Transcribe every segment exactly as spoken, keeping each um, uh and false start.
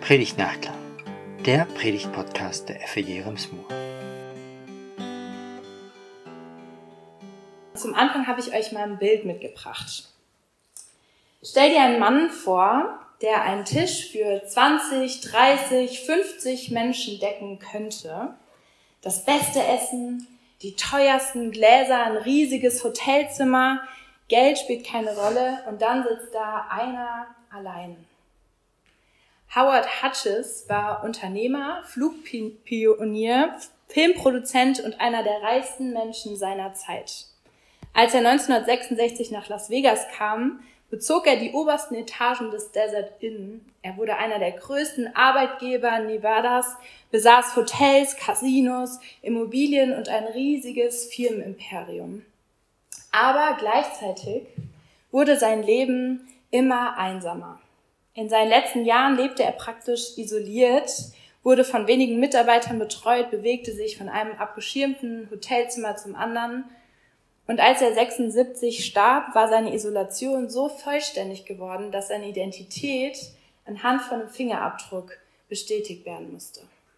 Predigt-Nachklang, der Predigt-Podcast der F E J Rems-Murr. Zum Anfang habe ich euch mal ein Bild mitgebracht. Stell dir einen Mann vor, der einen Tisch für zwanzig, dreißig, fünfzig Menschen decken könnte. Das beste Essen, die teuersten Gläser, ein riesiges Hotelzimmer, Geld spielt keine Rolle und dann sitzt da einer allein. Howard Hughes war Unternehmer, Flugpionier, Filmproduzent und einer der reichsten Menschen seiner Zeit. Als er neunzehnhundertsechsundsechzig nach Las Vegas kam, bezog er die obersten Etagen des Desert Inn. Er wurde einer der größten Arbeitgeber Nevadas, besaß Hotels, Casinos, Immobilien und ein riesiges Firmenimperium. Aber gleichzeitig wurde sein Leben immer einsamer. In seinen letzten Jahren lebte er praktisch isoliert, wurde von wenigen Mitarbeitern betreut, bewegte sich von einem abgeschirmten Hotelzimmer zum anderen. Und als er sechsundsiebzig starb, war seine Isolation so vollständig geworden, dass seine Identität anhand von einem Fingerabdruck bestätigt werden musste.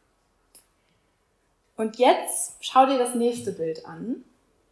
Und jetzt schau dir das nächste Bild an.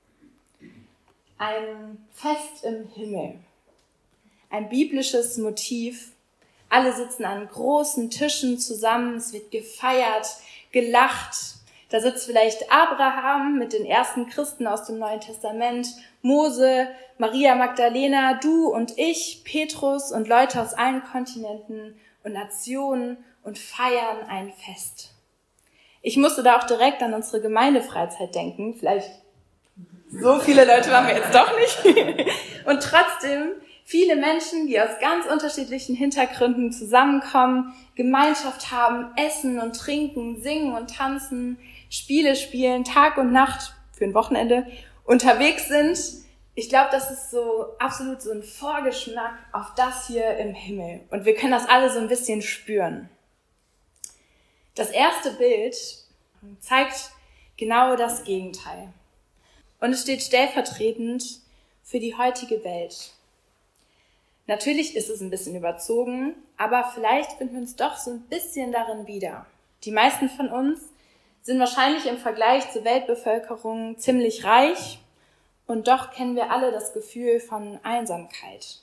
Ein Fest im Himmel. Ein biblisches Motiv. Alle sitzen an großen Tischen zusammen, es wird gefeiert, gelacht. Da sitzt vielleicht Abraham mit den ersten Christen aus dem Neuen Testament, Mose, Maria Magdalena, du und ich, Petrus und Leute aus allen Kontinenten und Nationen und feiern ein Fest. Ich musste da auch direkt an unsere Gemeindefreizeit denken. Vielleicht so viele Leute waren wir jetzt doch nicht. Und trotzdem viele Menschen, die aus ganz unterschiedlichen Hintergründen zusammenkommen, Gemeinschaft haben, essen und trinken, singen und tanzen, Spiele spielen, Tag und Nacht für ein Wochenende unterwegs sind. Ich glaube, das ist so absolut so ein Vorgeschmack auf das hier im Himmel. Und wir können das alle so ein bisschen spüren. Das erste Bild zeigt genau das Gegenteil. Und es steht stellvertretend für die heutige Welt. Natürlich ist es ein bisschen überzogen, aber vielleicht finden wir uns doch so ein bisschen darin wieder. Die meisten von uns sind wahrscheinlich im Vergleich zur Weltbevölkerung ziemlich reich und doch kennen wir alle das Gefühl von Einsamkeit.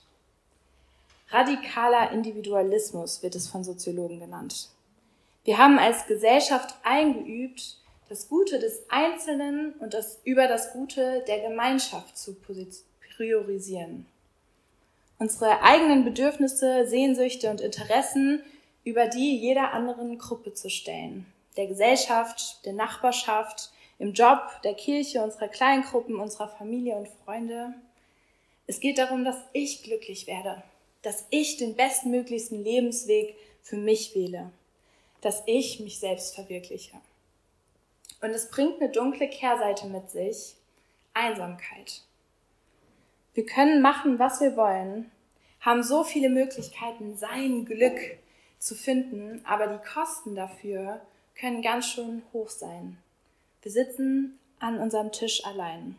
Radikaler Individualismus wird es von Soziologen genannt. Wir haben als Gesellschaft eingeübt, das Gute des Einzelnen und das über das Gute der Gemeinschaft zu priorisieren. Unsere eigenen Bedürfnisse, Sehnsüchte und Interessen über die jeder anderen Gruppe zu stellen. Der Gesellschaft, der Nachbarschaft, im Job, der Kirche, unserer Kleingruppen, unserer Familie und Freunde. Es geht darum, dass ich glücklich werde, dass ich den bestmöglichsten Lebensweg für mich wähle, dass ich mich selbst verwirkliche. Und es bringt eine dunkle Kehrseite mit sich, Einsamkeit. Wir können machen, was wir wollen, haben so viele Möglichkeiten, sein Glück zu finden, aber die Kosten dafür können ganz schön hoch sein. Wir sitzen an unserem Tisch allein.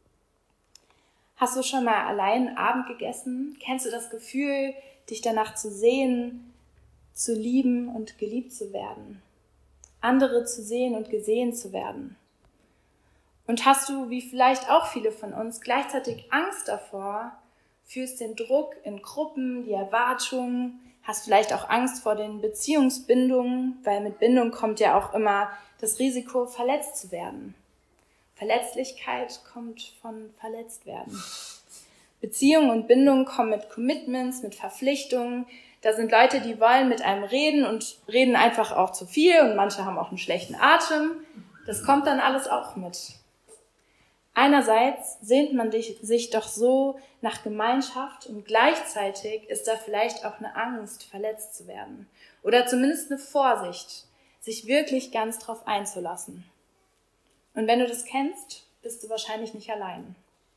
Hast du schon mal allein Abend gegessen? Kennst du das Gefühl, dich danach zu sehen, zu lieben und geliebt zu werden? Andere zu sehen und gesehen zu werden? Und hast du, wie vielleicht auch viele von uns, gleichzeitig Angst davor, fühlst den Druck in Gruppen, die Erwartungen, hast vielleicht auch Angst vor den Beziehungsbindungen, weil mit Bindung kommt ja auch immer das Risiko, verletzt zu werden. Verletzlichkeit kommt von verletzt werden. Beziehungen und Bindungen kommen mit Commitments, mit Verpflichtungen. Da sind Leute, die wollen mit einem reden und reden einfach auch zu viel und manche haben auch einen schlechten Atem. Das kommt dann alles auch mit. Einerseits sehnt man sich doch so nach Gemeinschaft und gleichzeitig ist da vielleicht auch eine Angst, verletzt zu werden. Oder zumindest eine Vorsicht, sich wirklich ganz drauf einzulassen. Und wenn du das kennst, bist du wahrscheinlich nicht allein.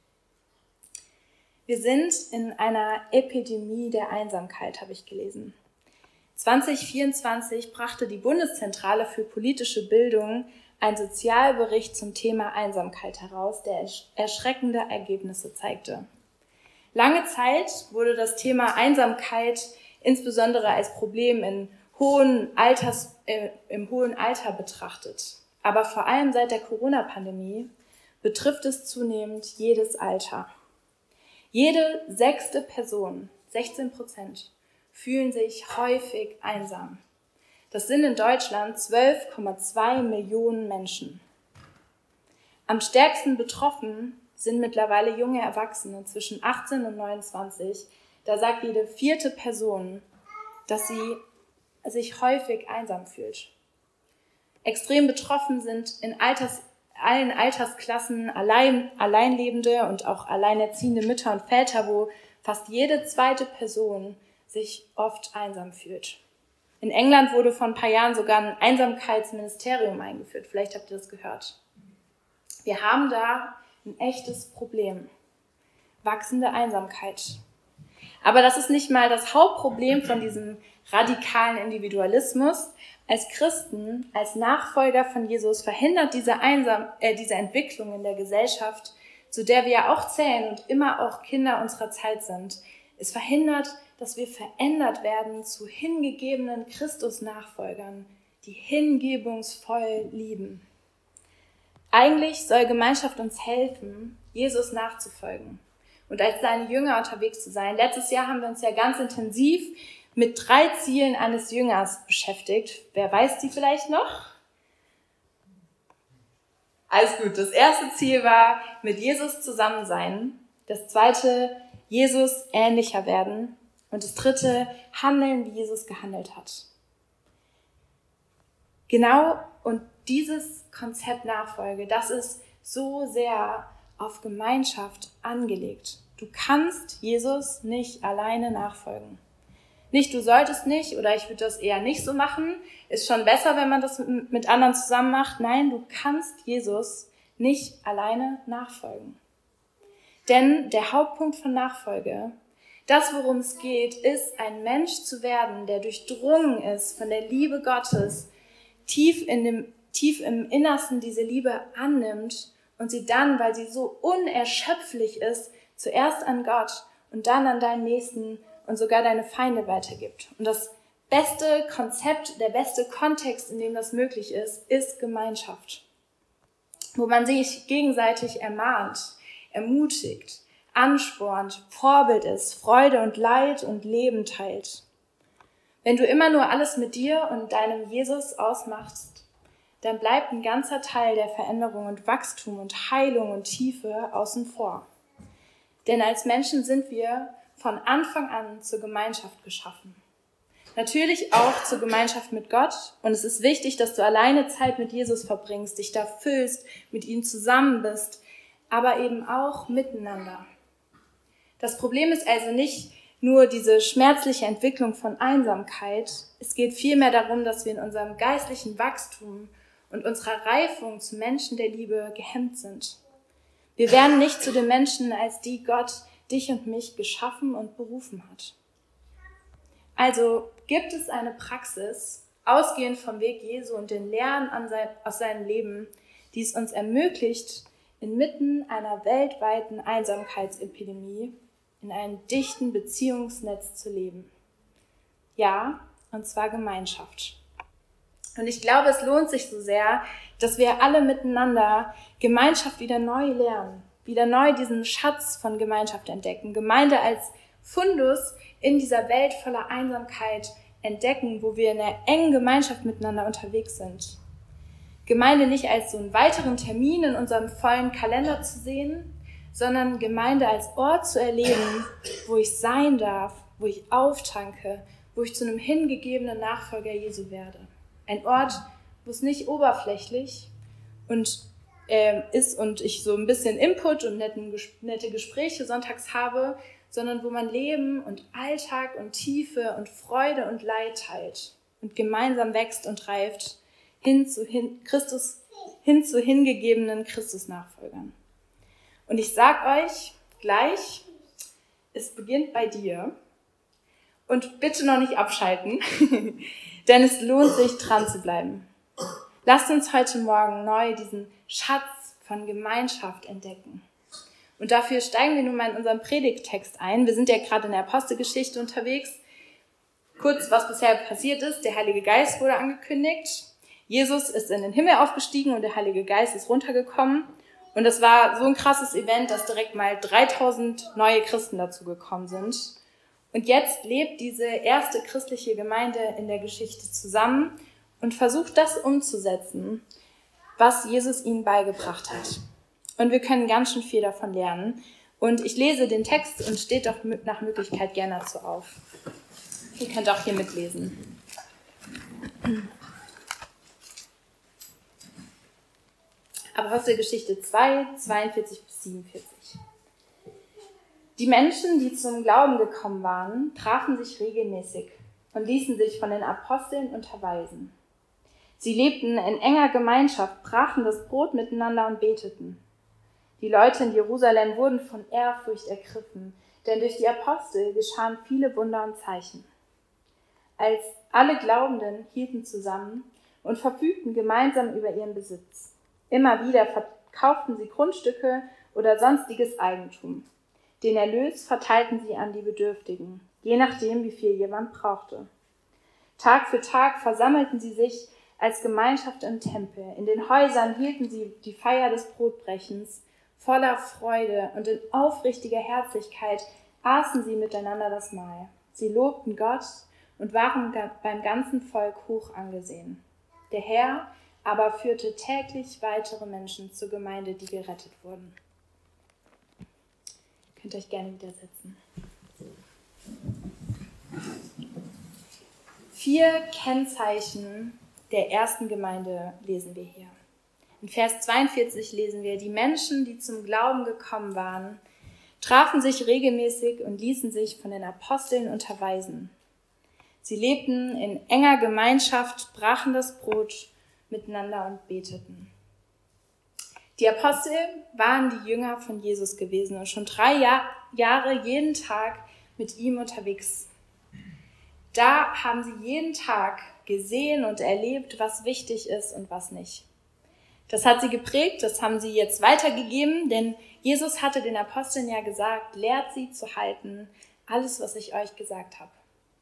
Wir sind in einer Epidemie der Einsamkeit, habe ich gelesen. zwanzig vierundzwanzig brachte die Bundeszentrale für politische Bildung ein Sozialbericht zum Thema Einsamkeit heraus, der erschreckende Ergebnisse zeigte. Lange Zeit wurde das Thema Einsamkeit insbesondere als Problem in hohen Alters, äh, im hohen Alter betrachtet. Aber vor allem seit der Corona-Pandemie betrifft es zunehmend jedes Alter. Jede sechste Person, sechzehn Prozent, fühlen sich häufig einsam. Das sind in Deutschland zwölf Komma zwei Millionen Menschen. Am stärksten betroffen sind mittlerweile junge Erwachsene zwischen achtzehn und neunundzwanzig. Da sagt jede vierte Person, dass sie sich häufig einsam fühlt. Extrem betroffen sind in Alters, allen Altersklassen allein, Alleinlebende und auch alleinerziehende Mütter und Väter, wo fast jede zweite Person sich oft einsam fühlt. In England wurde vor ein paar Jahren sogar ein Einsamkeitsministerium eingeführt. Vielleicht habt ihr das gehört. Wir haben da ein echtes Problem. Wachsende Einsamkeit. Aber das ist nicht mal das Hauptproblem von diesem radikalen Individualismus. Als Christen, als Nachfolger von Jesus verhindert diese, Einsam, äh, diese Entwicklung in der Gesellschaft, zu der wir ja auch zählen und immer auch Kinder unserer Zeit sind. Es verhindert, dass wir verändert werden zu hingegebenen Christus-Nachfolgern, die hingebungsvoll lieben. Eigentlich soll Gemeinschaft uns helfen, Jesus nachzufolgen und als seine Jünger unterwegs zu sein. Letztes Jahr haben wir uns ja ganz intensiv mit drei Zielen eines Jüngers beschäftigt. Wer weiß die vielleicht noch? Alles gut. Das erste Ziel war, mit Jesus zusammen sein. Das zweite, Jesus ähnlicher werden. Und das dritte, handeln, wie Jesus gehandelt hat. Genau, und dieses Konzept Nachfolge, das ist so sehr auf Gemeinschaft angelegt. Du kannst Jesus nicht alleine nachfolgen. Nicht, du solltest nicht, oder ich würde das eher nicht so machen. Ist schon besser, wenn man das mit anderen zusammen macht. Nein, du kannst Jesus nicht alleine nachfolgen. Denn der Hauptpunkt von Nachfolge, das, worum es geht, ist, ein Mensch zu werden, der durchdrungen ist von der Liebe Gottes, tief in dem, tief im Innersten diese Liebe annimmt und sie dann, weil sie so unerschöpflich ist, zuerst an Gott und dann an deinen Nächsten und sogar deine Feinde weitergibt. Und das beste Konzept, der beste Kontext, in dem das möglich ist, ist Gemeinschaft. Wo man sich gegenseitig ermahnt, ermutigt, anspornt, Vorbild ist, Freude und Leid und Leben teilt. Wenn du immer nur alles mit dir und deinem Jesus ausmachst, dann bleibt ein ganzer Teil der Veränderung und Wachstum und Heilung und Tiefe außen vor. Denn als Menschen sind wir von Anfang an zur Gemeinschaft geschaffen. Natürlich auch zur Gemeinschaft mit Gott. Und es ist wichtig, dass du alleine Zeit mit Jesus verbringst, dich da füllst, mit ihm zusammen bist, aber eben auch miteinander. Das Problem ist also nicht nur diese schmerzliche Entwicklung von Einsamkeit. Es geht vielmehr darum, dass wir in unserem geistlichen Wachstum und unserer Reifung zu Menschen der Liebe gehemmt sind. Wir werden nicht zu den Menschen, als die Gott dich und mich geschaffen und berufen hat. Also gibt es eine Praxis, ausgehend vom Weg Jesu und den Lehren an sein, aus seinem Leben, die es uns ermöglicht, inmitten einer weltweiten Einsamkeitsepidemie in einem dichten Beziehungsnetz zu leben. Ja, und zwar Gemeinschaft. Und ich glaube, es lohnt sich so sehr, dass wir alle miteinander Gemeinschaft wieder neu lernen, wieder neu diesen Schatz von Gemeinschaft entdecken, Gemeinde als Fundus in dieser Welt voller Einsamkeit entdecken, wo wir in einer engen Gemeinschaft miteinander unterwegs sind. Gemeinde nicht als so einen weiteren Termin in unserem vollen Kalender zu sehen, sondern Gemeinde als Ort zu erleben, wo ich sein darf, wo ich auftanke, wo ich zu einem hingegebenen Nachfolger Jesu werde. Ein Ort, wo es nicht oberflächlich und äh, ist und ich so ein bisschen Input und netten, nette Gespräche sonntags habe, sondern wo man Leben und Alltag und Tiefe und Freude und Leid teilt und gemeinsam wächst und reift hin zu hin, Christus, hin zu hingegebenen Christus-Nachfolgern. Und ich sag euch gleich, es beginnt bei dir. Und bitte noch nicht abschalten, denn es lohnt sich, dran zu bleiben. Lasst uns heute Morgen neu diesen Schatz von Gemeinschaft entdecken. Und dafür steigen wir nun mal in unseren Predigttext ein. Wir sind ja gerade in der Apostelgeschichte unterwegs. Kurz, was bisher passiert ist: Der Heilige Geist wurde angekündigt. Jesus ist in den Himmel aufgestiegen und der Heilige Geist ist runtergekommen. Und es war so ein krasses Event, dass direkt mal dreitausend neue Christen dazu gekommen sind. Und jetzt lebt diese erste christliche Gemeinde in der Geschichte zusammen und versucht das umzusetzen, was Jesus ihnen beigebracht hat. Und wir können ganz schön viel davon lernen. Und ich lese den Text und steht doch nach Möglichkeit gerne dazu auf. Ihr könnt auch hier mitlesen. Apostelgeschichte zwei, zweiundvierzig bis siebenundvierzig. Die Menschen, die zum Glauben gekommen waren, trafen sich regelmäßig und ließen sich von den Aposteln unterweisen. Sie lebten in enger Gemeinschaft, brachen das Brot miteinander und beteten. Die Leute in Jerusalem wurden von Ehrfurcht ergriffen, denn durch die Apostel geschahen viele Wunder und Zeichen. Als alle Glaubenden hielten zusammen und verfügten gemeinsam über ihren Besitz. Immer wieder verkauften sie Grundstücke oder sonstiges Eigentum. Den Erlös verteilten sie an die Bedürftigen, je nachdem, wie viel jemand brauchte. Tag für Tag versammelten sie sich als Gemeinschaft im Tempel. In den Häusern hielten sie die Feier des Brotbrechens. Voller Freude und in aufrichtiger Herzlichkeit aßen sie miteinander das Mahl. Sie lobten Gott und waren beim ganzen Volk hoch angesehen. Der Herr aber führte täglich weitere Menschen zur Gemeinde, die gerettet wurden. Ihr könnt euch gerne wieder setzen. Vier Kennzeichen der ersten Gemeinde lesen wir hier. In Vers zweiundvierzig lesen wir: Die Menschen, die zum Glauben gekommen waren, trafen sich regelmäßig und ließen sich von den Aposteln unterweisen. Sie lebten in enger Gemeinschaft, brachen das Brot miteinander und beteten. Die Apostel waren die Jünger von Jesus gewesen und schon drei Jahr, Jahre jeden Tag mit ihm unterwegs. Da haben sie jeden Tag gesehen und erlebt, was wichtig ist und was nicht. Das hat sie geprägt, das haben sie jetzt weitergegeben, denn Jesus hatte den Aposteln ja gesagt: Lehrt sie zu halten, alles, was ich euch gesagt habe.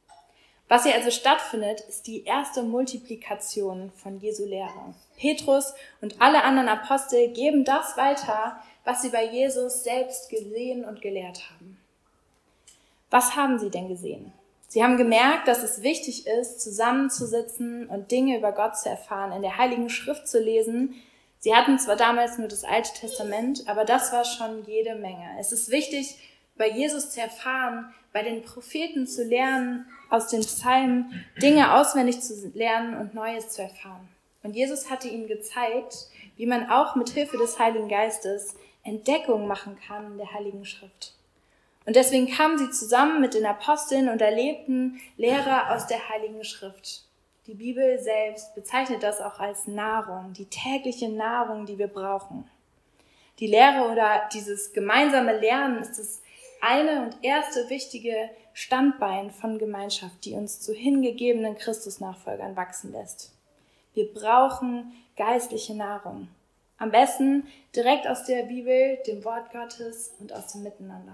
Was hier also stattfindet, ist die erste Multiplikation von Jesu Lehre. Petrus und alle anderen Apostel geben das weiter, was sie bei Jesus selbst gesehen und gelehrt haben. Was haben sie denn gesehen? Sie haben gemerkt, dass es wichtig ist, zusammenzusitzen und Dinge über Gott zu erfahren, in der Heiligen Schrift zu lesen. Sie hatten zwar damals nur das Alte Testament, aber das war schon jede Menge. Es ist wichtig, bei Jesus zu erfahren, bei den Propheten zu lernen, aus den Psalmen Dinge auswendig zu lernen und Neues zu erfahren. Und Jesus hatte ihnen gezeigt, wie man auch mit Hilfe des Heiligen Geistes Entdeckung machen kann in der Heiligen Schrift. Und deswegen kamen sie zusammen mit den Aposteln und erlebten Lehre aus der Heiligen Schrift. Die Bibel selbst bezeichnet das auch als Nahrung, die tägliche Nahrung, die wir brauchen. Die Lehre oder dieses gemeinsame Lernen ist das eine und erste wichtige Standbein von Gemeinschaft, die uns zu hingegebenen Christusnachfolgern wachsen lässt. Wir brauchen geistliche Nahrung. Am besten direkt aus der Bibel, dem Wort Gottes und aus dem Miteinander.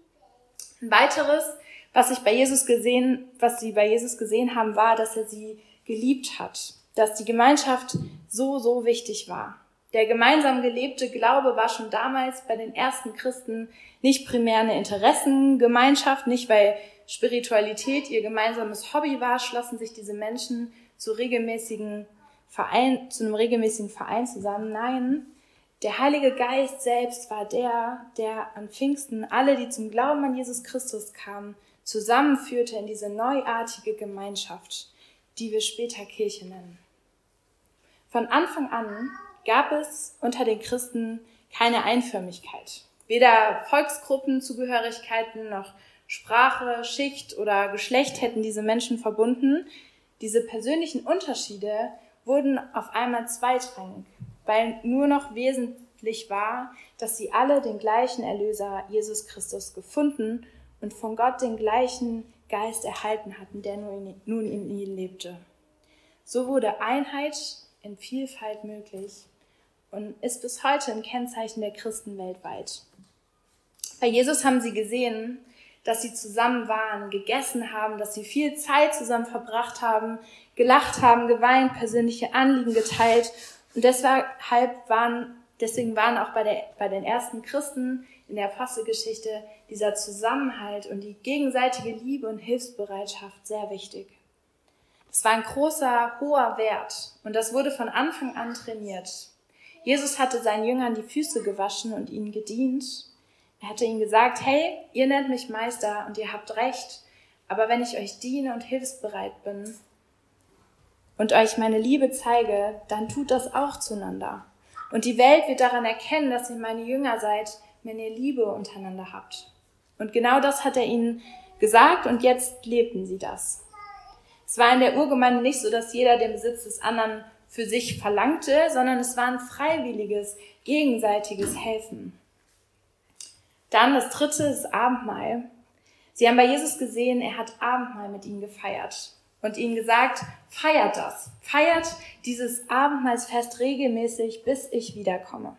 Ein weiteres, was ich bei Jesus gesehen, was sie bei Jesus gesehen haben, war, dass er sie geliebt hat, dass die Gemeinschaft so, so wichtig war. Der gemeinsam gelebte Glaube war schon damals bei den ersten Christen nicht primär eine Interessengemeinschaft, nicht weil Spiritualität ihr gemeinsames Hobby war, schlossen sich diese Menschen zu regelmäßigen Verein, zu einem regelmäßigen Verein zusammen. Nein, der Heilige Geist selbst war der, der an Pfingsten alle, die zum Glauben an Jesus Christus kamen, zusammenführte in diese neuartige Gemeinschaft, die wir später Kirche nennen. Von Anfang an gab es unter den Christen keine Einförmigkeit. Weder Volksgruppenzugehörigkeiten noch Sprache, Schicht oder Geschlecht hätten diese Menschen verbunden. Diese persönlichen Unterschiede wurden auf einmal zweitrangig, weil nur noch wesentlich war, dass sie alle den gleichen Erlöser Jesus Christus gefunden und von Gott den gleichen Geist erhalten hatten, der nun in ihnen lebte. So wurde Einheit in Vielfalt möglich und ist bis heute ein Kennzeichen der Christen weltweit. Bei Jesus haben sie gesehen, dass sie zusammen waren, gegessen haben, dass sie viel Zeit zusammen verbracht haben, gelacht haben, geweint, persönliche Anliegen geteilt. Und deshalb waren, deswegen waren auch bei, der, bei den ersten Christen in der Apostelgeschichte dieser Zusammenhalt und die gegenseitige Liebe und Hilfsbereitschaft sehr wichtig. Das war ein großer, hoher Wert und das wurde von Anfang an trainiert. Jesus hatte seinen Jüngern die Füße gewaschen und ihnen gedient. Er hatte ihnen gesagt, hey, ihr nennt mich Meister und ihr habt recht, aber wenn ich euch diene und hilfsbereit bin und euch meine Liebe zeige, dann tut das auch zueinander. Und die Welt wird daran erkennen, dass ihr meine Jünger seid, wenn ihr Liebe untereinander habt. Und genau das hat er ihnen gesagt und jetzt lebten sie das. Es war in der Urgemeinde nicht so, dass jeder den Besitz des anderen für sich verlangte, sondern es war ein freiwilliges, gegenseitiges Helfen. Dann das dritte, das Abendmahl. Sie haben bei Jesus gesehen, er hat Abendmahl mit ihnen gefeiert und ihnen gesagt, feiert das, feiert dieses Abendmahlsfest regelmäßig, bis ich wiederkomme.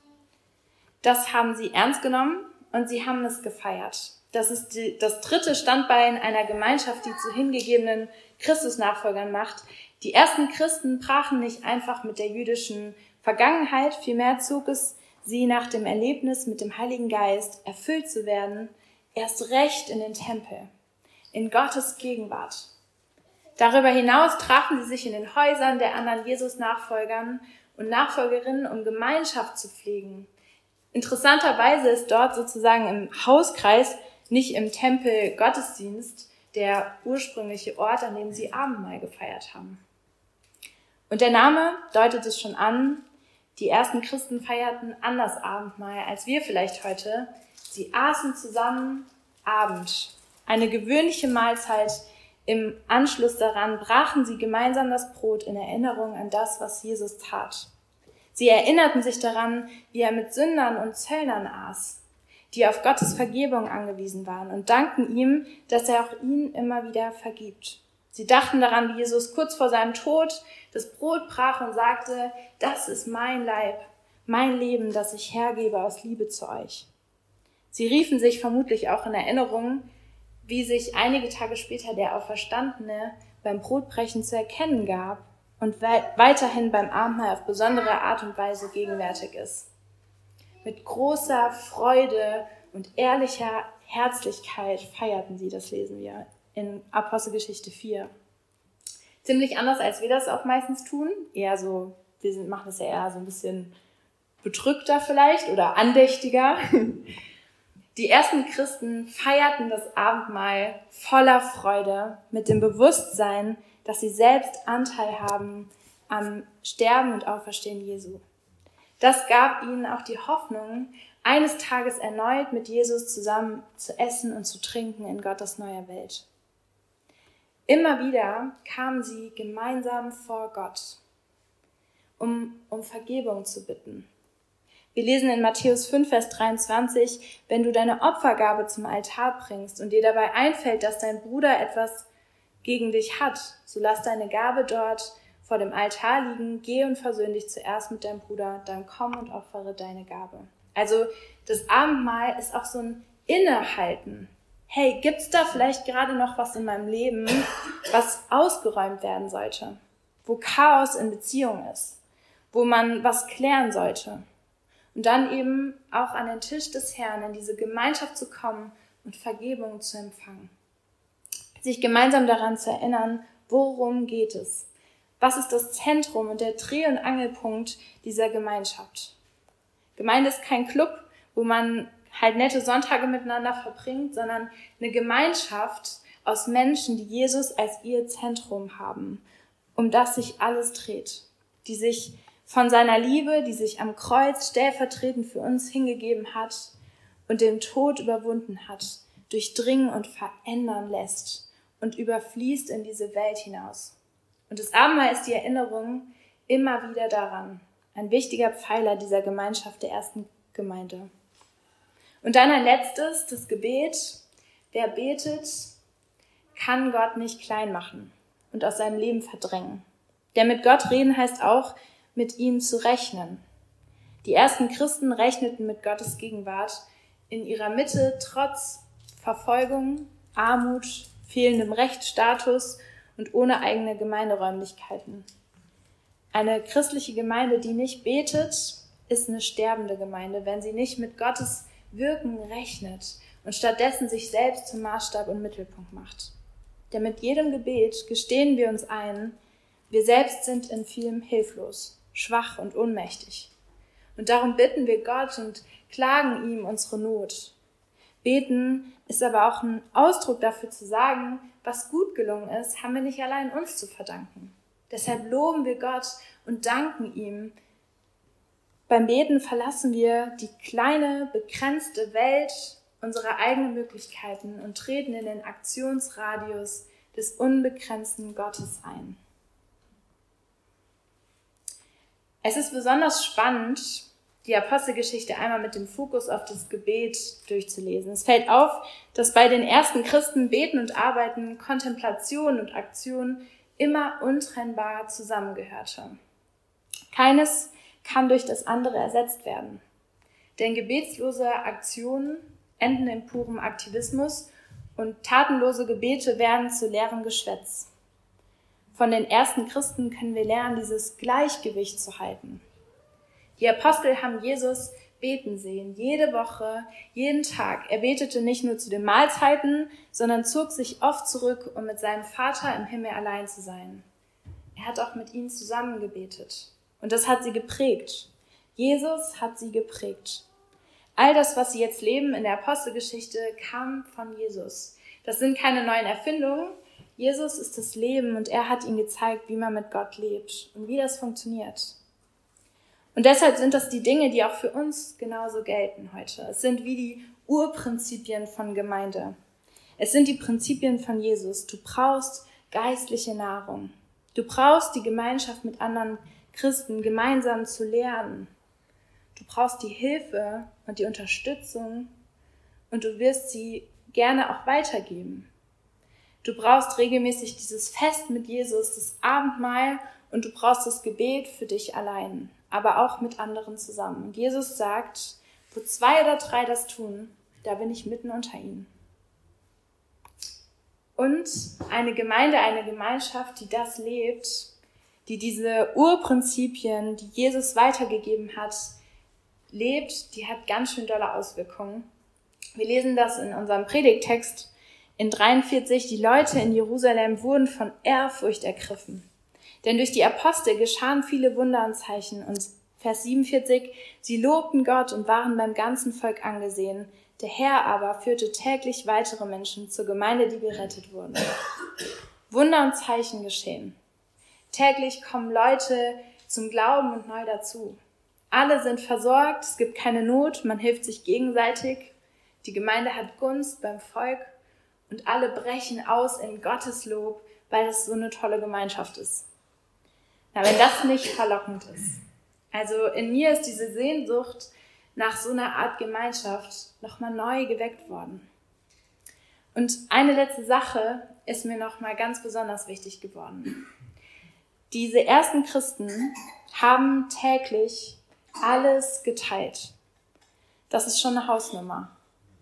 Das haben sie ernst genommen und sie haben es gefeiert. Das ist die, das dritte Standbein einer Gemeinschaft, die zu hingegebenen Christusnachfolgern macht. Die ersten Christen brachen nicht einfach mit der jüdischen Vergangenheit, vielmehr zog es sie nach dem Erlebnis mit dem Heiligen Geist, erfüllt zu werden, erst recht in den Tempel, in Gottes Gegenwart. Darüber hinaus trafen sie sich in den Häusern der anderen Jesus-Nachfolgern und Nachfolgerinnen, um Gemeinschaft zu pflegen. Interessanterweise ist dort sozusagen im Hauskreis, nicht im Tempel Gottesdienst, der ursprüngliche Ort, an dem sie Abendmahl gefeiert haben. Und der Name deutet es schon an, die ersten Christen feierten anders Abendmahl als wir vielleicht heute. Sie aßen zusammen Abend, eine gewöhnliche Mahlzeit. Im Anschluss daran brachen sie gemeinsam das Brot in Erinnerung an das, was Jesus tat. Sie erinnerten sich daran, wie er mit Sündern und Zöllnern aß, die auf Gottes Vergebung angewiesen waren, und dankten ihm, dass er auch ihnen immer wieder vergibt. Sie dachten daran, wie Jesus kurz vor seinem Tod das Brot brach und sagte, das ist mein Leib, mein Leben, das ich hergebe aus Liebe zu euch. Sie riefen sich vermutlich auch in Erinnerung, wie sich einige Tage später der Auferstandene beim Brotbrechen zu erkennen gab und weiterhin beim Abendmahl auf besondere Art und Weise gegenwärtig ist. Mit großer Freude und ehrlicher Herzlichkeit feierten sie, das lesen wir in Apostelgeschichte vier. Ziemlich anders, als wir das auch meistens tun. Eher so, wir sind, machen das ja eher so ein bisschen bedrückter vielleicht oder andächtiger. Die ersten Christen feierten das Abendmahl voller Freude, mit dem Bewusstsein, dass sie selbst Anteil haben am Sterben und Auferstehen Jesu. Das gab ihnen auch die Hoffnung, eines Tages erneut mit Jesus zusammen zu essen und zu trinken in Gottes neuer Welt. Immer wieder kamen sie gemeinsam vor Gott, um, um Vergebung zu bitten. Wir lesen in Matthäus fünf, Vers dreiundzwanzig, wenn du deine Opfergabe zum Altar bringst und dir dabei einfällt, dass dein Bruder etwas gegen dich hat, so lass deine Gabe dort vor dem Altar liegen, geh und versöhn dich zuerst mit deinem Bruder, dann komm und opfere deine Gabe. Also das Abendmahl ist auch so ein Innehalten. Hey, gibt's da vielleicht gerade noch was in meinem Leben, was ausgeräumt werden sollte? Wo Chaos in Beziehung ist, wo man was klären sollte? Und dann eben auch an den Tisch des Herrn, in diese Gemeinschaft zu kommen und Vergebung zu empfangen. Sich gemeinsam daran zu erinnern, worum geht es? Was ist das Zentrum und der Dreh- und Angelpunkt dieser Gemeinschaft? Gemeinde ist kein Club, wo man halt nette Sonntage miteinander verbringt, sondern eine Gemeinschaft aus Menschen, die Jesus als ihr Zentrum haben, um das sich alles dreht, die sich von seiner Liebe, die sich am Kreuz stellvertretend für uns hingegeben hat und den Tod überwunden hat, durchdringen und verändern lässt und überfließt in diese Welt hinaus. Und das Abendmahl ist die Erinnerung immer wieder daran, ein wichtiger Pfeiler dieser Gemeinschaft der ersten Gemeinde. Und dann ein letztes, das Gebet. Wer betet, kann Gott nicht klein machen und aus seinem Leben verdrängen. Denn mit Gott reden heißt auch, mit ihm zu rechnen. Die ersten Christen rechneten mit Gottes Gegenwart in ihrer Mitte trotz Verfolgung, Armut, fehlendem Rechtsstatus und ohne eigene Gemeinderäumlichkeiten. Eine christliche Gemeinde, die nicht betet, ist eine sterbende Gemeinde, wenn sie nicht mit Gottes Wirken rechnet und stattdessen sich selbst zum Maßstab und Mittelpunkt macht. Denn mit jedem Gebet gestehen wir uns ein, wir selbst sind in vielem hilflos, schwach und ohnmächtig. Und darum bitten wir Gott und klagen ihm unsere Not. Beten ist aber auch ein Ausdruck dafür zu sagen, was gut gelungen ist, haben wir nicht allein uns zu verdanken. Deshalb loben wir Gott und danken ihm. Beim Beten verlassen wir die kleine, begrenzte Welt, unsere eigenen Möglichkeiten und treten in den Aktionsradius des unbegrenzten Gottes ein. Es ist besonders spannend, die Apostelgeschichte einmal mit dem Fokus auf das Gebet durchzulesen. Es fällt auf, dass bei den ersten Christen Beten und Arbeiten, Kontemplation und Aktion immer untrennbar zusammengehörte. Keines kann durch das andere ersetzt werden. Denn gebetslose Aktionen enden in purem Aktivismus und tatenlose Gebete werden zu leerem Geschwätz. Von den ersten Christen können wir lernen, dieses Gleichgewicht zu halten. Die Apostel haben Jesus beten sehen, jede Woche, jeden Tag. Er betete nicht nur zu den Mahlzeiten, sondern zog sich oft zurück, um mit seinem Vater im Himmel allein zu sein. Er hat auch mit ihnen zusammen gebetet. Und das hat sie geprägt. Jesus hat sie geprägt. All das, was sie jetzt leben in der Apostelgeschichte, kam von Jesus. Das sind keine neuen Erfindungen. Jesus ist das Leben und er hat ihnen gezeigt, wie man mit Gott lebt und wie das funktioniert. Und deshalb sind das die Dinge, die auch für uns genauso gelten heute. Es sind wie die Urprinzipien von Gemeinde. Es sind die Prinzipien von Jesus. Du brauchst geistliche Nahrung. Du brauchst die Gemeinschaft mit anderen Christen gemeinsam zu lernen. Du brauchst die Hilfe und die Unterstützung und du wirst sie gerne auch weitergeben. Du brauchst regelmäßig dieses Fest mit Jesus, das Abendmahl und du brauchst das Gebet für dich allein, aber auch mit anderen zusammen. Und Jesus sagt, wo zwei oder drei das tun, da bin ich mitten unter ihnen. Und eine Gemeinde, eine Gemeinschaft, die das lebt, die diese Urprinzipien, die Jesus weitergegeben hat, lebt, die hat ganz schön dolle Auswirkungen. Wir lesen das in unserem Predigttext in dreiundvierzig. Die Leute in Jerusalem wurden von Ehrfurcht ergriffen. Denn durch die Apostel geschahen viele Wunder und Zeichen. Und Vers siebenundvierzig, sie lobten Gott und waren beim ganzen Volk angesehen. Der Herr aber führte täglich weitere Menschen zur Gemeinde, die gerettet wurden. Wunder und Zeichen geschehen. Täglich kommen Leute zum Glauben und neu dazu. Alle sind versorgt, es gibt keine Not, man hilft sich gegenseitig. Die Gemeinde hat Gunst beim Volk und alle brechen aus in Gottes Lob, weil es so eine tolle Gemeinschaft ist. Na, wenn das nicht verlockend ist. Also in mir ist diese Sehnsucht nach so einer Art Gemeinschaft nochmal neu geweckt worden. Und eine letzte Sache ist mir nochmal ganz besonders wichtig geworden. Diese ersten Christen haben täglich alles geteilt. Das ist schon eine Hausnummer.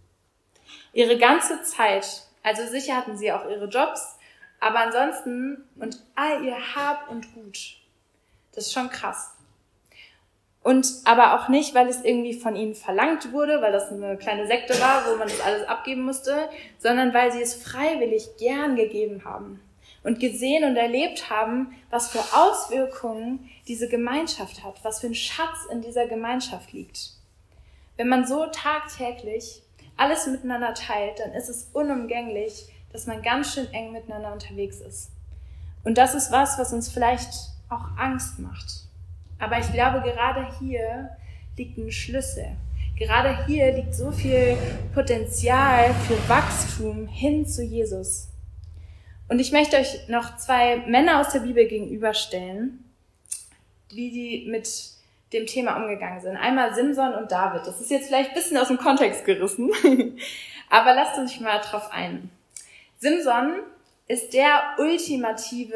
Ihre ganze Zeit, also sicher hatten sie auch ihre Jobs, aber ansonsten und all ihr Hab und Gut. Das ist schon krass. Und aber auch nicht, weil es irgendwie von ihnen verlangt wurde, weil das eine kleine Sekte war, wo man das alles abgeben musste, sondern weil sie es freiwillig gern gegeben haben und gesehen und erlebt haben, was für Auswirkungen diese Gemeinschaft hat, was für ein Schatz in dieser Gemeinschaft liegt. Wenn man so tagtäglich alles miteinander teilt, dann ist es unumgänglich, dass man ganz schön eng miteinander unterwegs ist. Und das ist was, was uns vielleicht auch Angst macht. Aber ich glaube, gerade hier liegt ein Schlüssel. Gerade hier liegt so viel Potenzial für Wachstum hin zu Jesus. Und ich möchte euch noch zwei Männer aus der Bibel gegenüberstellen, wie die mit dem Thema umgegangen sind. Einmal Simson und David. Das ist jetzt vielleicht ein bisschen aus dem Kontext gerissen, aber lasst uns mal drauf ein. Simson ist der ultimative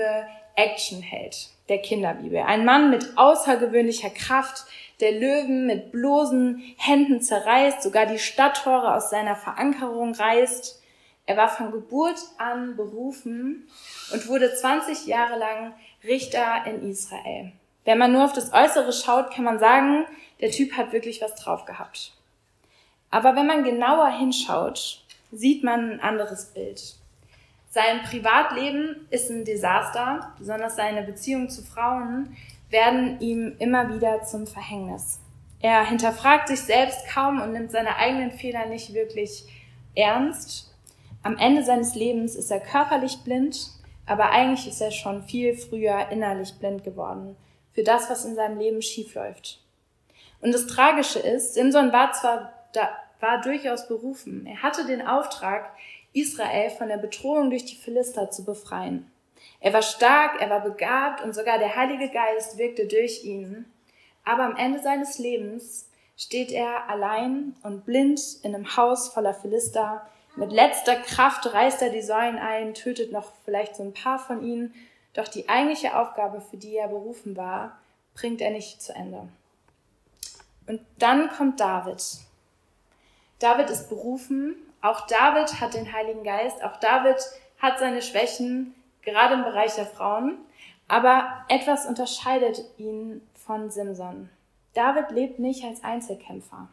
Actionheld der Kinderbibel. Ein Mann mit außergewöhnlicher Kraft, der Löwen mit bloßen Händen zerreißt, sogar die Stadttore aus seiner Verankerung reißt. Er war von Geburt an berufen und wurde zwanzig Jahre lang Richter in Israel. Wenn man nur auf das Äußere schaut, kann man sagen, der Typ hat wirklich was drauf gehabt. Aber wenn man genauer hinschaut, sieht man ein anderes Bild. Sein Privatleben ist ein Desaster, besonders seine Beziehungen zu Frauen werden ihm immer wieder zum Verhängnis. Er hinterfragt sich selbst kaum und nimmt seine eigenen Fehler nicht wirklich ernst. Am Ende seines Lebens ist er körperlich blind, aber eigentlich ist er schon viel früher innerlich blind geworden für das, was in seinem Leben schiefläuft. Und das Tragische ist, Simson war zwar da, war durchaus berufen. Er hatte den Auftrag, Israel von der Bedrohung durch die Philister zu befreien. Er war stark, er war begabt und sogar der Heilige Geist wirkte durch ihn. Aber am Ende seines Lebens steht er allein und blind in einem Haus voller Philister. Mit letzter Kraft reißt er die Säulen ein, tötet noch vielleicht so ein paar von ihnen. Doch die eigentliche Aufgabe, für die er berufen war, bringt er nicht zu Ende. Und dann kommt David. David ist berufen. Auch David hat den Heiligen Geist. Auch David hat seine Schwächen, gerade im Bereich der Frauen. Aber etwas unterscheidet ihn von Simson. David lebt nicht als Einzelkämpfer.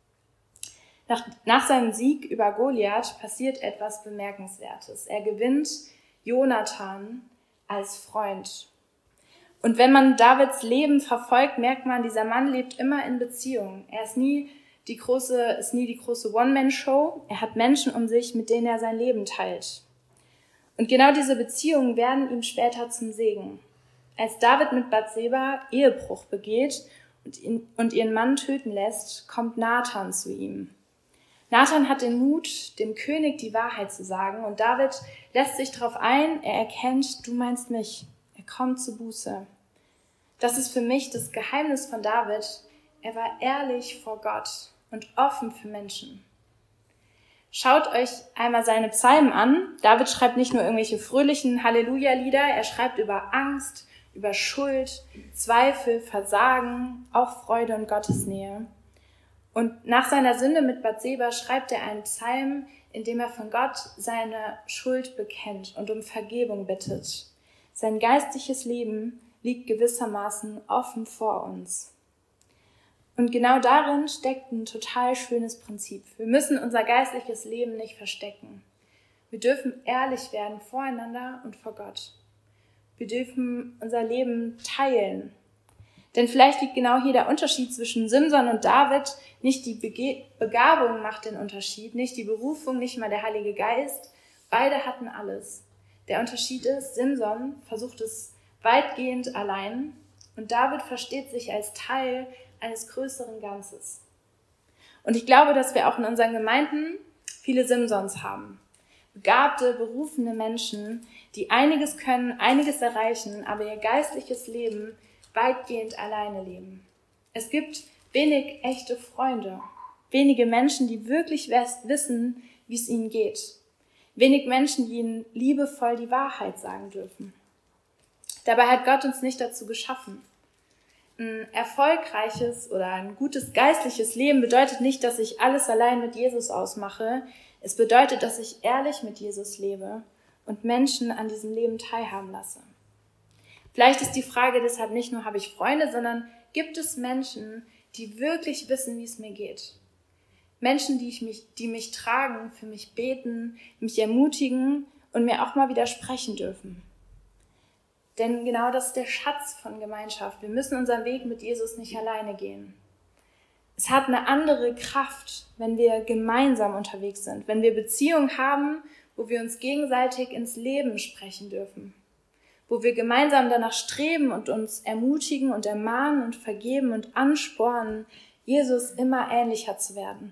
Nach, nach seinem Sieg über Goliath passiert etwas Bemerkenswertes. Er gewinnt Jonathan als Freund. Und wenn man Davids Leben verfolgt, merkt man, dieser Mann lebt immer in Beziehung. Er ist nie die große, ist nie die große One-Man-Show. Er hat Menschen um sich, mit denen er sein Leben teilt. Und genau diese Beziehungen werden ihm später zum Segen. Als David mit Bathseba Ehebruch begeht und, ihn, und ihren Mann töten lässt, kommt Nathan zu ihm. Nathan hat den Mut, dem König die Wahrheit zu sagen, und David lässt sich darauf ein, er erkennt, du meinst mich. Er kommt zur Buße. Das ist für mich das Geheimnis von David. Er war ehrlich vor Gott und offen für Menschen. Schaut euch einmal seine Psalmen an. David schreibt nicht nur irgendwelche fröhlichen Halleluja-Lieder, er schreibt über Angst, über Schuld, Zweifel, Versagen, auch Freude und Gottesnähe. Und nach seiner Sünde mit Bathseba schreibt er einen Psalm, in dem er von Gott seine Schuld bekennt und um Vergebung bittet. Sein geistliches Leben liegt gewissermaßen offen vor uns. Und genau darin steckt ein total schönes Prinzip. Wir müssen unser geistliches Leben nicht verstecken. Wir dürfen ehrlich werden voreinander und vor Gott. Wir dürfen unser Leben teilen. Denn vielleicht liegt genau hier der Unterschied zwischen Simson und David. Nicht die Bege- Begabung macht den Unterschied, nicht die Berufung, nicht mal der Heilige Geist. Beide hatten alles. Der Unterschied ist, Simson versucht es weitgehend allein und David versteht sich als Teil eines größeren Ganzes. Und ich glaube, dass wir auch in unseren Gemeinden viele Simsons haben. Begabte, berufene Menschen, die einiges können, einiges erreichen, aber ihr geistliches Leben weitgehend alleine leben. Es gibt wenig echte Freunde, wenige Menschen, die wirklich wissen, wie es ihnen geht. Wenig Menschen, die ihnen liebevoll die Wahrheit sagen dürfen. Dabei hat Gott uns nicht dazu geschaffen. Ein erfolgreiches oder ein gutes geistliches Leben bedeutet nicht, dass ich alles allein mit Jesus ausmache. Es bedeutet, dass ich ehrlich mit Jesus lebe und Menschen an diesem Leben teilhaben lasse. Vielleicht ist die Frage deshalb nicht nur, habe ich Freunde, sondern gibt es Menschen, die wirklich wissen, wie es mir geht? Menschen, die, ich mich, die mich tragen, für mich beten, mich ermutigen und mir auch mal widersprechen dürfen. Denn genau das ist der Schatz von Gemeinschaft. Wir müssen unseren Weg mit Jesus nicht alleine gehen. Es hat eine andere Kraft, wenn wir gemeinsam unterwegs sind, wenn wir Beziehungen haben, wo wir uns gegenseitig ins Leben sprechen dürfen, wo wir gemeinsam danach streben und uns ermutigen und ermahnen und vergeben und anspornen, Jesus immer ähnlicher zu werden.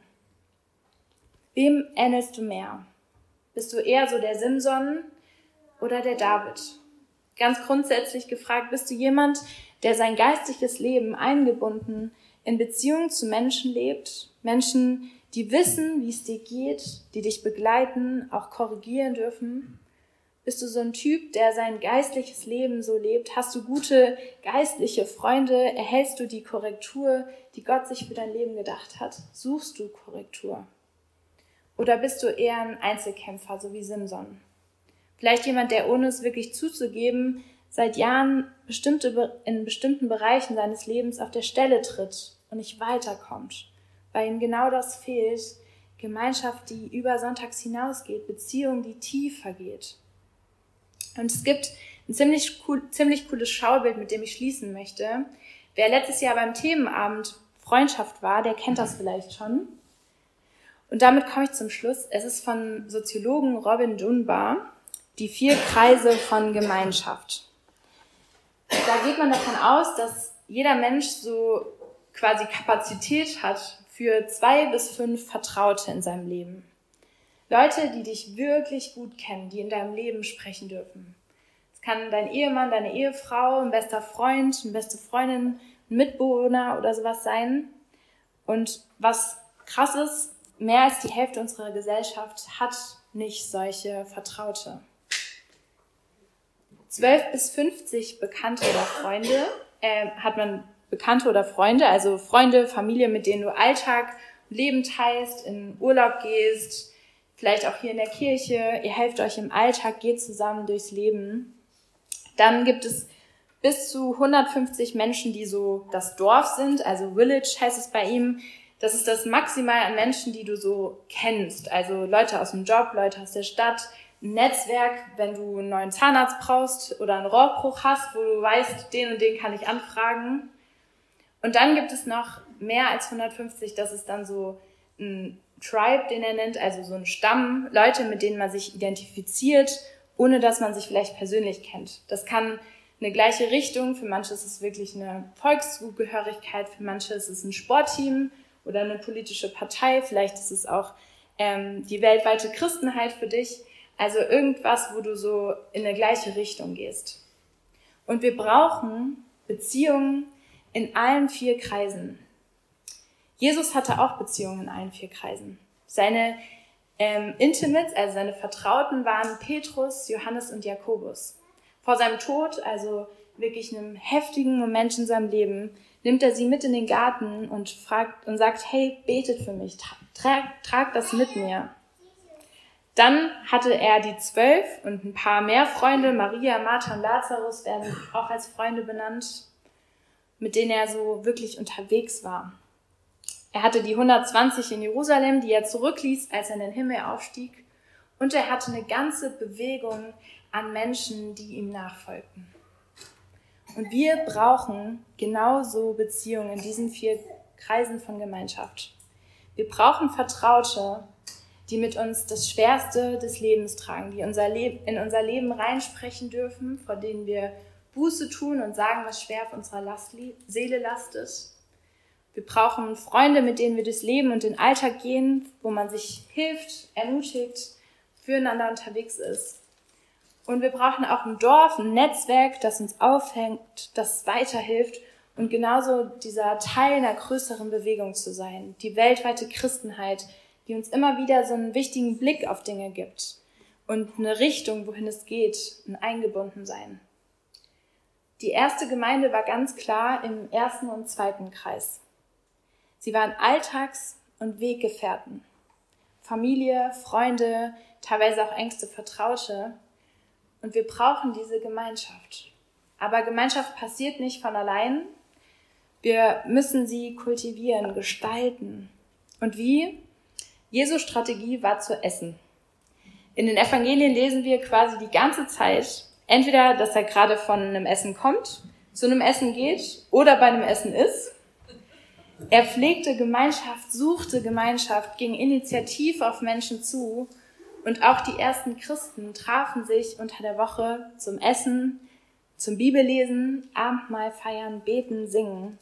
Wem ähnelst du mehr? Bist du eher so der Simson oder der David? Ganz grundsätzlich gefragt, bist du jemand, der sein geistliches Leben eingebunden in Beziehungen zu Menschen lebt? Menschen, die wissen, wie es dir geht, die dich begleiten, auch korrigieren dürfen? Bist du so ein Typ, der sein geistliches Leben so lebt? Hast du gute geistliche Freunde? Erhältst du die Korrektur, die Gott sich für dein Leben gedacht hat? Suchst du Korrektur? Oder bist du eher ein Einzelkämpfer, so wie Simson? Vielleicht jemand, der ohne es wirklich zuzugeben, seit Jahren bestimmte, in bestimmten Bereichen seines Lebens auf der Stelle tritt und nicht weiterkommt, weil ihm genau das fehlt, Gemeinschaft, die über sonntags hinausgeht, Beziehung, die tiefer geht. Und es gibt ein ziemlich, cool, ziemlich cooles Schaubild, mit dem ich schließen möchte. Wer letztes Jahr beim Themenabend Freundschaft war, der kennt das vielleicht schon. Und damit komme ich zum Schluss. Es ist von Soziologen Robin Dunbar, die vier Kreise von Gemeinschaft. Da geht man davon aus, dass jeder Mensch so quasi Kapazität hat für zwei bis fünf Vertraute in seinem Leben. Leute, die dich wirklich gut kennen, die in deinem Leben sprechen dürfen. Es kann dein Ehemann, deine Ehefrau, ein bester Freund, eine beste Freundin, ein Mitbewohner oder sowas sein. Und was krass ist, mehr als die Hälfte unserer Gesellschaft hat nicht solche Vertraute. zwölf bis fünfzig Bekannte oder Freunde, äh, hat man Bekannte oder Freunde, also Freunde, Familie, mit denen du Alltag, Leben teilst, in Urlaub gehst, vielleicht auch hier in der Kirche, ihr helft euch im Alltag, geht zusammen durchs Leben. Dann gibt es bis zu hundertfünfzig Menschen, die so das Dorf sind, also Village heißt es bei ihm. Das ist das Maximal an Menschen, die du so kennst, also Leute aus dem Job, Leute aus der Stadt, ein Netzwerk, wenn du einen neuen Zahnarzt brauchst oder einen Rohrbruch hast, wo du weißt, den und den kann ich anfragen. Und dann gibt es noch mehr als hundertfünfzig, das ist dann so ein Tribe, den er nennt, also so ein Stamm, Leute, mit denen man sich identifiziert, ohne dass man sich vielleicht persönlich kennt. Das kann eine gleiche Richtung, für manche ist es wirklich eine Volkszugehörigkeit, für manche ist es ein Sportteam oder eine politische Partei, vielleicht ist es auch ähm, die weltweite Christenheit für dich, also irgendwas, wo du so in eine gleiche Richtung gehst. Und wir brauchen Beziehungen in allen vier Kreisen. Jesus hatte auch Beziehungen in allen vier Kreisen. Seine ähm, Intimates, also seine Vertrauten, waren Petrus, Johannes und Jakobus. Vor seinem Tod, also wirklich einem heftigen Moment in seinem Leben, nimmt er sie mit in den Garten und fragt und sagt, hey, betet für mich, trag, trag das mit mir. Dann hatte er die zwölf und ein paar mehr Freunde, Maria, Martha und Lazarus werden auch als Freunde benannt, mit denen er so wirklich unterwegs war. Er hatte die hundertzwanzig in Jerusalem, die er zurückließ, als er in den Himmel aufstieg. Und er hatte eine ganze Bewegung an Menschen, die ihm nachfolgten. Und wir brauchen genauso Beziehungen in diesen vier Kreisen von Gemeinschaft. Wir brauchen Vertraute, die mit uns das Schwerste des Lebens tragen, die unser Leben, in unser Leben reinsprechen dürfen, vor denen wir Buße tun und sagen, was schwer auf unserer Last, Seele lastet. Wir brauchen Freunde, mit denen wir durchs Leben und den Alltag gehen, wo man sich hilft, ermutigt, füreinander unterwegs ist. Und wir brauchen auch ein Dorf, ein Netzwerk, das uns aufhängt, das weiterhilft und genauso dieser Teil einer größeren Bewegung zu sein. Die weltweite Christenheit, die uns immer wieder so einen wichtigen Blick auf Dinge gibt und eine Richtung, wohin es geht, ein Eingebundensein. Die erste Gemeinde war ganz klar im ersten und zweiten Kreis. Sie waren Alltags- und Weggefährten, Familie, Freunde, teilweise auch engste Vertraute. Und wir brauchen diese Gemeinschaft. Aber Gemeinschaft passiert nicht von allein. Wir müssen sie kultivieren, gestalten. Und wie? Jesu Strategie war zu essen. In den Evangelien lesen wir quasi die ganze Zeit, entweder, dass er gerade von einem Essen kommt, zu einem Essen geht oder bei einem Essen ist. Er pflegte Gemeinschaft, suchte Gemeinschaft, ging initiativ auf Menschen zu und auch die ersten Christen trafen sich unter der Woche zum Essen, zum Bibellesen, Abendmahl feiern, beten, singen.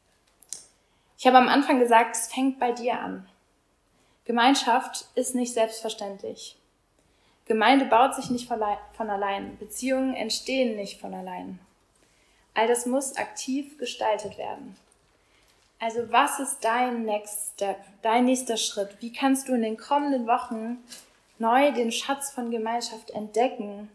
Ich habe am Anfang gesagt, es fängt bei dir an. Gemeinschaft ist nicht selbstverständlich. Gemeinde baut sich nicht von allein. Beziehungen entstehen nicht von allein. All das muss aktiv gestaltet werden. Also was ist dein Next Step, dein nächster Schritt? Wie kannst du in den kommenden Wochen neu den Schatz von Gemeinschaft entdecken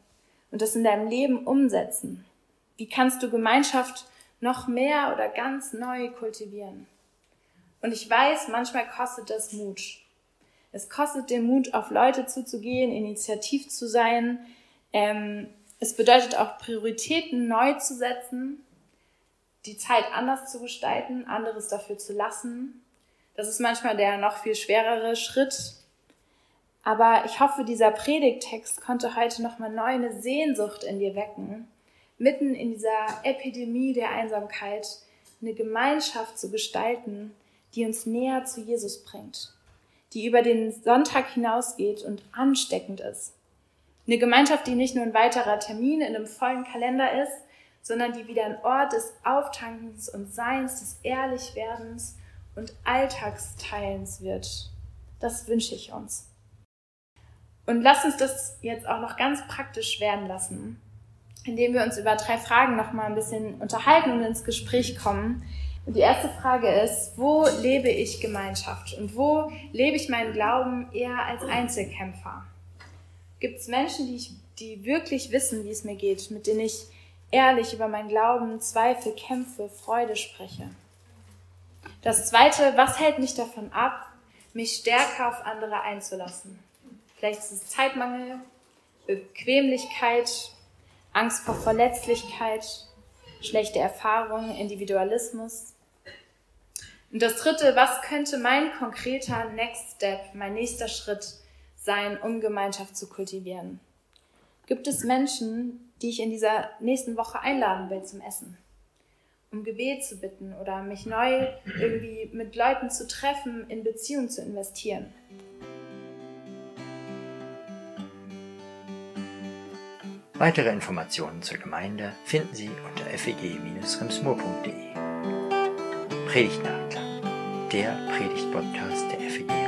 und das in deinem Leben umsetzen? Wie kannst du Gemeinschaft noch mehr oder ganz neu kultivieren? Und ich weiß, manchmal kostet das Mut. Es kostet den Mut, auf Leute zuzugehen, initiativ zu sein. Ähm, es bedeutet auch, Prioritäten neu zu setzen, die Zeit anders zu gestalten, anderes dafür zu lassen. Das ist manchmal der noch viel schwerere Schritt. Aber ich hoffe, dieser Predigttext konnte heute nochmal neu eine Sehnsucht in dir wecken, mitten in dieser Epidemie der Einsamkeit eine Gemeinschaft zu gestalten, die uns näher zu Jesus bringt, die über den Sonntag hinausgeht und ansteckend ist. Eine Gemeinschaft, die nicht nur ein weiterer Termin in einem vollen Kalender ist, sondern die wieder ein Ort des Auftankens und Seins, des Ehrlichwerdens und Alltagsteilens wird. Das wünsche ich uns. Und lass uns das jetzt auch noch ganz praktisch werden lassen, indem wir uns über drei Fragen noch mal ein bisschen unterhalten und ins Gespräch kommen. Und die erste Frage ist, wo lebe ich Gemeinschaft und wo lebe ich meinen Glauben eher als Einzelkämpfer? Gibt es Menschen, die, ich, die wirklich wissen, wie es mir geht, mit denen ich ehrlich über meinen Glauben, Zweifel, Kämpfe, Freude spreche? Das Zweite, was hält mich davon ab, mich stärker auf andere einzulassen? Vielleicht ist es Zeitmangel, Bequemlichkeit, Angst vor Verletzlichkeit, schlechte Erfahrungen, Individualismus. Und das Dritte, was könnte mein konkreter Next Step, mein nächster Schritt sein, um Gemeinschaft zu kultivieren? Gibt es Menschen, die ich in dieser nächsten Woche einladen will zum Essen, um Gebet zu bitten oder mich neu irgendwie mit Leuten zu treffen, in Beziehung zu investieren? Weitere Informationen zur Gemeinde finden Sie unter f e g Bindestrich remsmoor punkt de. Predigtnachklang, der Predigt-Podcast der F E G.